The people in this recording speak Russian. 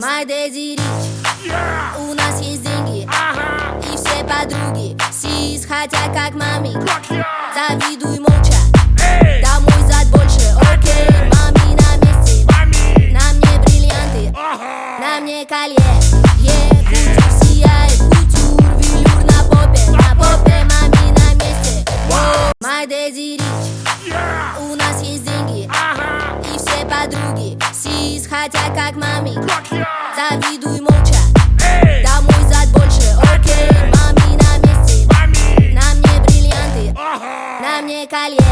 My daddy rich, у нас есть деньги, и все подруги сис хотят как маме. Завидуй молча, домой зад больше, окей. Мами на месте, на мне бриллианты, на мне колье. Кутюр сияет, кутюр, велюр на попе мами на месте. My daddy rich, у нас есть деньги, и все подруги сис хотят как маме. Завидуй молча, домой зад больше, окей. Мами на месте, на мне бриллианты, на мне колье.